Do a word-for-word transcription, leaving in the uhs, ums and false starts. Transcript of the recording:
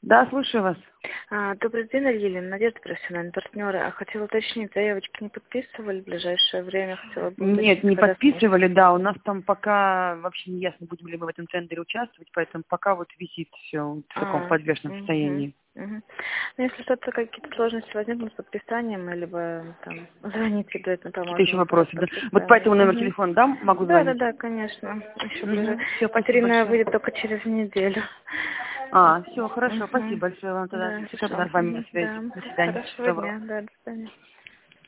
Да, слушаю вас. А, добрый день, Елена, Надежда, профессиональные партнеры. А хотела уточнить, заявочки не подписывали в ближайшее время? Хотела бы уточнить, Нет, не когда подписывали, да, у нас там пока вообще не ясно, будем ли мы в этом тендере участвовать, поэтому пока вот висит все в таком А, подвешенном угу, состоянии. угу. Ну, если что-то, какие-то сложности возникнут с подписанием, либо там звоните, обязательно Какие-то еще поможем вопросы, вас да? Вот по этому подписанию. номеру Угу. телефона, да, могу Да, да, звонить? да, конечно. Еще ближе. Угу. Все, спасибо Катерина большое. выйдет только через неделю. А, все, хорошо, Угу. спасибо большое вам тогда. Да, Все, тогда хорошо. с вами на Угу. связи. Да. До свидания. Всего Хорошего доброго. дня. Да, до свидания.